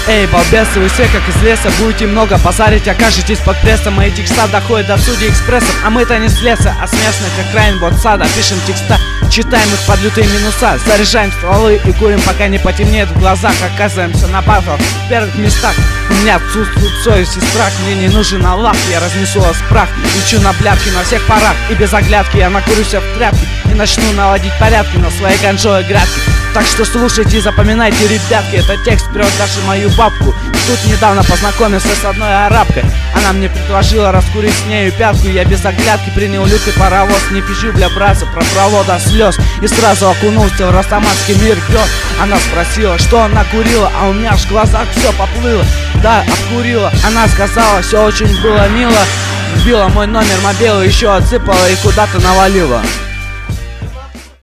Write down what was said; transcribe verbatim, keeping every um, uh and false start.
Эй, балбесы, вы все как из леса будете много базарить, окажетесь под прессом. И текста доходят до судей экспрессом. А мы-то не с леса, а с местных окраин ботсада. Пишем текста, читаем их под лютые минуса. Заряжаем стволы и курим, пока не потемнеет в глазах. Оказываемся на батлах в первых местах. У меня отсутствует совесть и страх. Мне не нужен Аллах, я разнесу вас в прах. Лечу на блядки на всех парах. И без оглядки я накурюсь в тряпки и начну наводить порядки на своей ганжовой грядке. Так что слушайте и запоминайте, ребятки. Этот текст прет даже мою бабку. Тут недавно познакомился с одной арабкой. Она мне предложила раскурить с нею пятку. Я без оглядки принял лютый паровоз. Не пищу, бля, братцы, про провода слез. И сразу окунулся в растаманский мир грез. Она спросила, что она курила, а у меня аж в глазах все поплыло. Да, обкурила. Она сказала, все очень было мило. Вбила мой номер мобила, еще отсыпала и куда-то навалила.